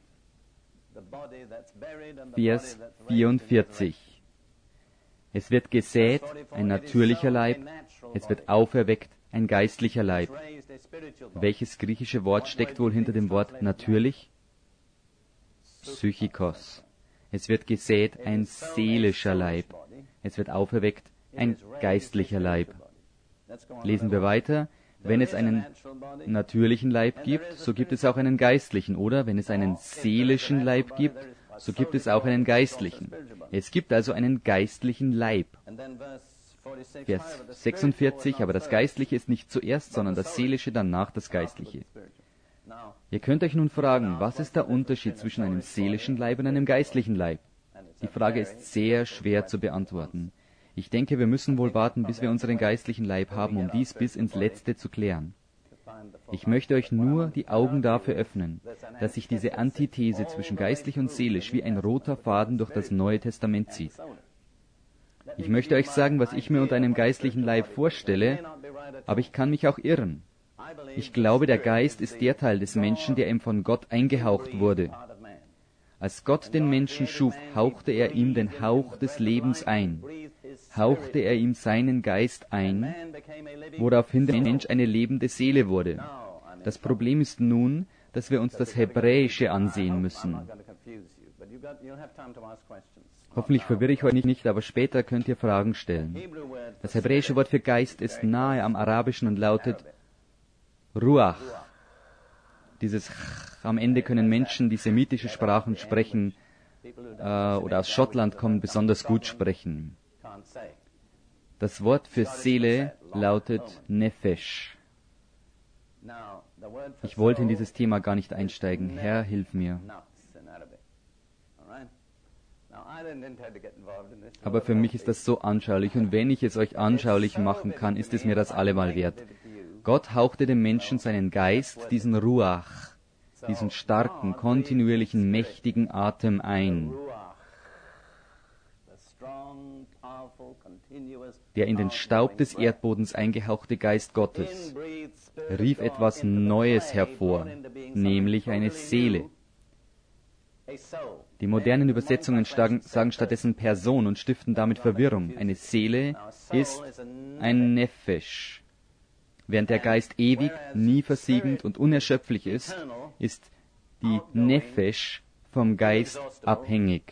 Vers vierundvierzig. Es wird gesät, ein natürlicher Leib, es wird auferweckt, ein geistlicher Leib. Welches griechische Wort steckt wohl hinter dem Wort natürlich? Psychikos. Es wird gesät, ein seelischer Leib, es wird auferweckt, ein geistlicher Leib. Lesen wir weiter. Wenn es einen natürlichen Leib gibt, so gibt es auch einen geistlichen. Oder wenn es einen seelischen Leib gibt, so gibt es auch einen geistlichen. Es gibt also einen geistlichen Leib. Vers sechsundvierzig, aber das Geistliche ist nicht zuerst, sondern das Seelische danach das Geistliche. Ihr könnt euch nun fragen, was ist der Unterschied zwischen einem seelischen Leib und einem geistlichen Leib? Die Frage ist sehr schwer zu beantworten. Ich denke, wir müssen wohl warten, bis wir unseren geistlichen Leib haben, um dies bis ins Letzte zu klären. Ich möchte euch nur die Augen dafür öffnen, dass sich diese Antithese zwischen geistlich und seelisch wie ein roter Faden durch das Neue Testament zieht. Ich möchte euch sagen, was ich mir unter einem geistlichen Leib vorstelle, aber ich kann mich auch irren. Ich glaube, der Geist ist der Teil des Menschen, der ihm von Gott eingehaucht wurde. Als Gott den Menschen schuf, hauchte er ihm den Hauch des Lebens ein, hauchte er ihm seinen Geist ein, woraufhin der Mensch eine lebende Seele wurde. Das Problem ist nun, dass wir uns das Hebräische ansehen müssen. Hoffentlich verwirre ich euch nicht, aber später könnt ihr Fragen stellen. Das hebräische Wort für Geist ist nahe am Arabischen und lautet Ruach. Dieses Ch, am Ende können Menschen, die semitische Sprachen sprechen äh, oder aus Schottland kommen, besonders gut sprechen. Das Wort für Seele lautet Nefesh. Ich wollte in dieses Thema gar nicht einsteigen. Herr, hilf mir. Aber für mich ist das so anschaulich, und wenn ich es euch anschaulich machen kann, ist es mir das allemal wert. Gott hauchte dem Menschen seinen Geist, diesen Ruach, diesen starken, kontinuierlichen, mächtigen Atem ein, der in den Staub des Erdbodens eingehauchte Geist Gottes rief etwas Neues hervor, nämlich eine Seele. Die modernen Übersetzungen sagen stattdessen Person und stiften damit Verwirrung. Eine Seele ist ein Nefesh. Während der Geist ewig, nie versiegend und unerschöpflich ist, ist die Nefesh vom Geist abhängig.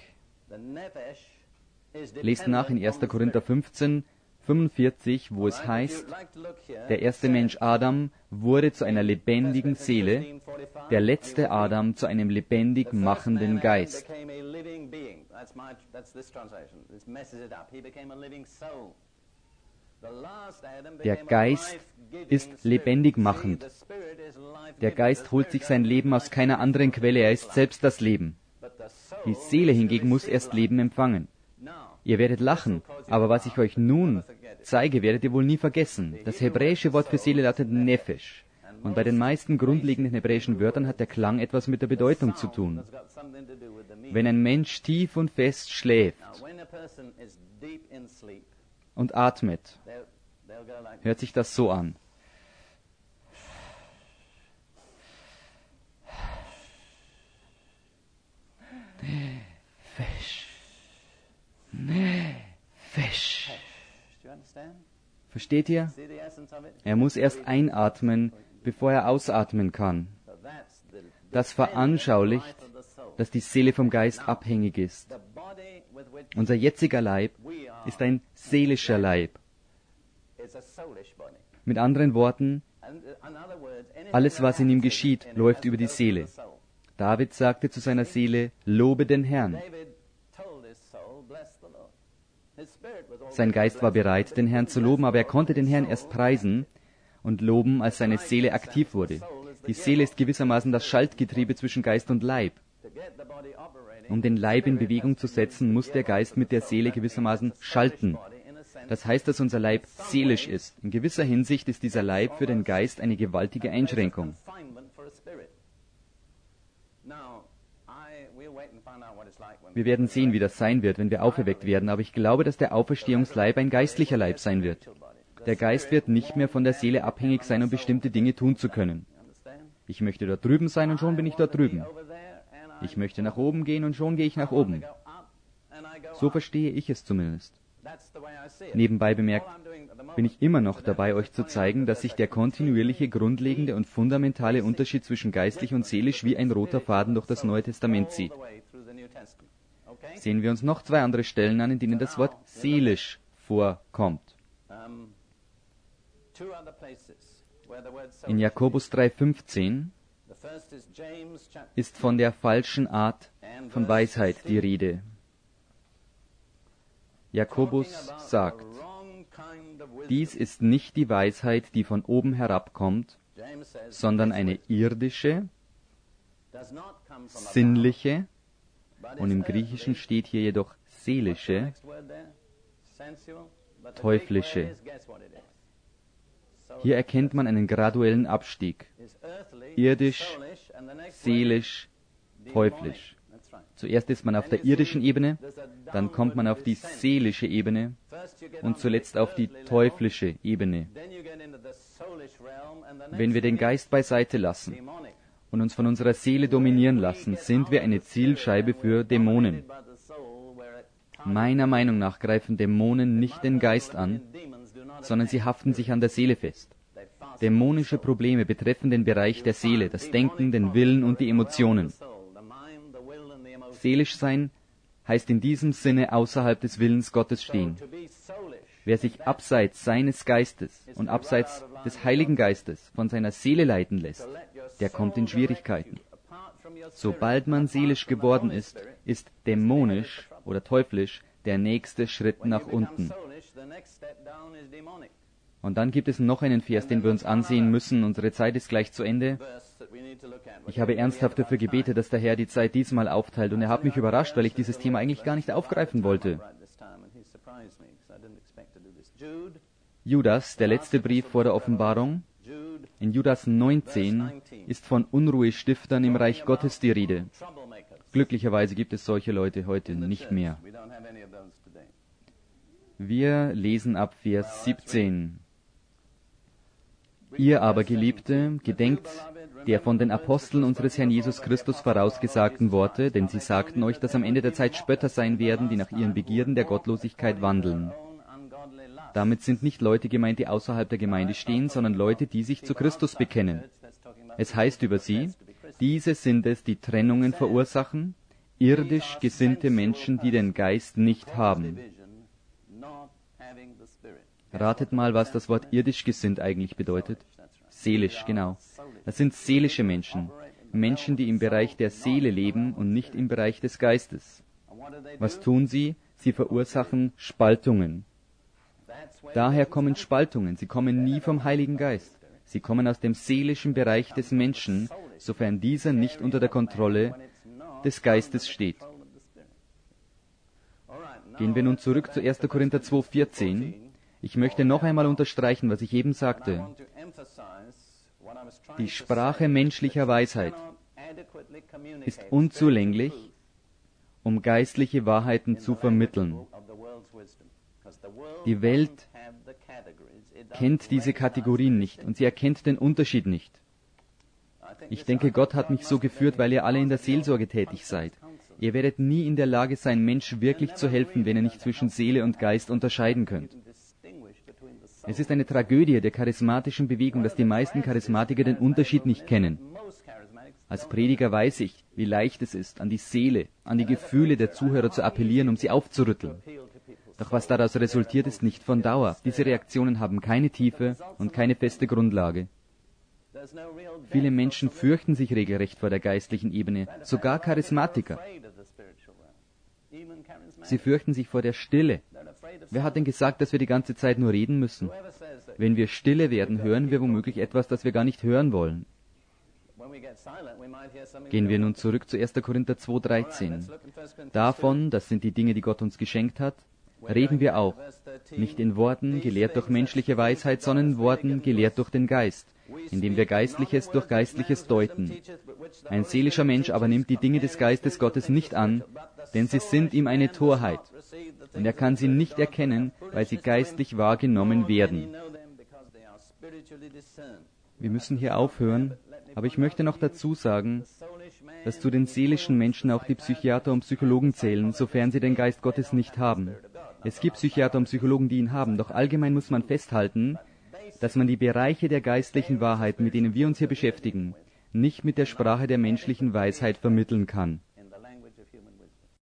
Lest nach in erster Korinther fünfzehn, fünfundvierzig, wo es heißt, der erste Mensch Adam wurde zu einer lebendigen Seele, der letzte Adam zu einem lebendig machenden Geist. Der Geist ist lebendig machend. Der Geist holt sich sein Leben aus keiner anderen Quelle, er ist selbst das Leben. Die Seele hingegen muss erst Leben empfangen. Ihr werdet lachen, aber was ich euch nun zeige, werdet ihr wohl nie vergessen. Das hebräische Wort für Seele lautet Nefesh. Und bei den meisten grundlegenden hebräischen Wörtern hat der Klang etwas mit der Bedeutung zu tun. Wenn ein Mensch tief und fest schläft und atmet, hört sich das so an. Nefesh. Nefesh. Versteht ihr? Er muss erst einatmen, bevor er ausatmen kann. Das veranschaulicht, dass die Seele vom Geist abhängig ist. Unser jetziger Leib ist ein seelischer Leib. Mit anderen Worten, alles, was in ihm geschieht, läuft über die Seele. David sagte zu seiner Seele, lobe den Herrn. Sein Geist war bereit, den Herrn zu loben, aber er konnte den Herrn erst preisen und loben, als seine Seele aktiv wurde. Die Seele ist gewissermaßen das Schaltgetriebe zwischen Geist und Leib. Um den Leib in Bewegung zu setzen, muss der Geist mit der Seele gewissermaßen schalten. Das heißt, dass unser Leib seelisch ist. In gewisser Hinsicht ist dieser Leib für den Geist eine gewaltige Einschränkung. Wir werden sehen, wie das sein wird, wenn wir auferweckt werden, aber ich glaube, dass der Auferstehungsleib ein geistlicher Leib sein wird. Der Geist wird nicht mehr von der Seele abhängig sein, um bestimmte Dinge tun zu können. Ich möchte dort drüben sein und schon bin ich dort drüben. Ich möchte nach oben gehen und schon gehe ich nach oben. So verstehe ich es zumindest. Nebenbei bemerkt, bin ich immer noch dabei, euch zu zeigen, dass sich der kontinuierliche, grundlegende und fundamentale Unterschied zwischen geistlich und seelisch wie ein roter Faden durch das Neue Testament zieht. Sehen wir uns noch zwei andere Stellen an, in denen das Wort seelisch vorkommt. In Jakobus drei fünfzehn ist von der falschen Art von Weisheit die Rede. Jakobus sagt, dies ist nicht die Weisheit, die von oben herabkommt, sondern eine irdische, sinnliche, und im Griechischen steht hier jedoch seelische, teuflische. Hier erkennt man einen graduellen Abstieg. Irdisch, seelisch, teuflisch. Zuerst ist man auf der irdischen Ebene, dann kommt man auf die seelische Ebene und zuletzt auf die teuflische Ebene. Wenn wir den Geist beiseite lassen und uns von unserer Seele dominieren lassen, sind wir eine Zielscheibe für Dämonen. Meiner Meinung nach greifen Dämonen nicht den Geist an, sondern sie haften sich an der Seele fest. Dämonische Probleme betreffen den Bereich der Seele, das Denken, den Willen und die Emotionen. Seelisch sein heißt in diesem Sinne außerhalb des Willens Gottes stehen. Wer sich abseits seines Geistes und abseits des Heiligen Geistes von seiner Seele leiten lässt, der kommt in Schwierigkeiten. Sobald man seelisch geworden ist, ist dämonisch oder teuflisch der nächste Schritt nach unten. Und dann gibt es noch einen Vers, den wir uns ansehen müssen. Unsere Zeit ist gleich zu Ende. Ich habe ernsthaft dafür gebetet, dass der Herr die Zeit diesmal aufteilt. Und er hat mich überrascht, weil ich dieses Thema eigentlich gar nicht aufgreifen wollte. Judas, der letzte Brief vor der Offenbarung. In Judas neunzehn ist von Unruhestiftern im Reich Gottes die Rede. Glücklicherweise gibt es solche Leute heute nicht mehr. Wir lesen ab Vers siebzehn. Ihr aber, Geliebte, gedenkt der von den Aposteln unseres Herrn Jesus Christus vorausgesagten Worte, denn sie sagten euch, dass am Ende der Zeit Spötter sein werden, die nach ihren Begierden der Gottlosigkeit wandeln. Damit sind nicht Leute gemeint, die außerhalb der Gemeinde stehen, sondern Leute, die sich zu Christus bekennen. Es heißt über sie, diese sind es, die Trennungen verursachen, irdisch gesinnte Menschen, die den Geist nicht haben. Ratet mal, was das Wort irdisch gesinnt eigentlich bedeutet. Seelisch, genau. Das sind seelische Menschen. Menschen, die im Bereich der Seele leben und nicht im Bereich des Geistes. Was tun sie? Sie verursachen Spaltungen. Daher kommen Spaltungen. Sie kommen nie vom Heiligen Geist. Sie kommen aus dem seelischen Bereich des Menschen, sofern dieser nicht unter der Kontrolle des Geistes steht. Gehen wir nun zurück zu erster Korinther zwei, vierzehn. Ich möchte noch einmal unterstreichen, was ich eben sagte. Die Sprache menschlicher Weisheit ist unzulänglich, um geistliche Wahrheiten zu vermitteln. Die Welt kennt diese Kategorien nicht und sie erkennt den Unterschied nicht. Ich denke, Gott hat mich so geführt, weil ihr alle in der Seelsorge tätig seid. Ihr werdet nie in der Lage sein, Menschen wirklich zu helfen, wenn ihr nicht zwischen Seele und Geist unterscheiden könnt. Es ist eine Tragödie der charismatischen Bewegung, dass die meisten Charismatiker den Unterschied nicht kennen. Als Prediger weiß ich, wie leicht es ist, an die Seele, an die Gefühle der Zuhörer zu appellieren, um sie aufzurütteln. Doch was daraus resultiert, ist nicht von Dauer. Diese Reaktionen haben keine Tiefe und keine feste Grundlage. Viele Menschen fürchten sich regelrecht vor der geistlichen Ebene, sogar Charismatiker. Sie fürchten sich vor der Stille. Wer hat denn gesagt, dass wir die ganze Zeit nur reden müssen? Wenn wir stille werden, hören wir womöglich etwas, das wir gar nicht hören wollen. Gehen wir nun zurück zu erster Korinther zwei, dreizehn. Davon, das sind die Dinge, die Gott uns geschenkt hat, reden wir auch, nicht in Worten, gelehrt durch menschliche Weisheit, sondern in Worten, gelehrt durch den Geist, indem wir Geistliches durch Geistliches deuten. Ein seelischer Mensch aber nimmt die Dinge des Geistes Gottes nicht an, denn sie sind ihm eine Torheit, und er kann sie nicht erkennen, weil sie geistlich wahrgenommen werden. Wir müssen hier aufhören, aber ich möchte noch dazu sagen, dass zu den seelischen Menschen auch die Psychiater und Psychologen zählen, sofern sie den Geist Gottes nicht haben. Es gibt Psychiater und Psychologen, die ihn haben, doch allgemein muss man festhalten, dass man die Bereiche der geistlichen Wahrheit, mit denen wir uns hier beschäftigen, nicht mit der Sprache der menschlichen Weisheit vermitteln kann.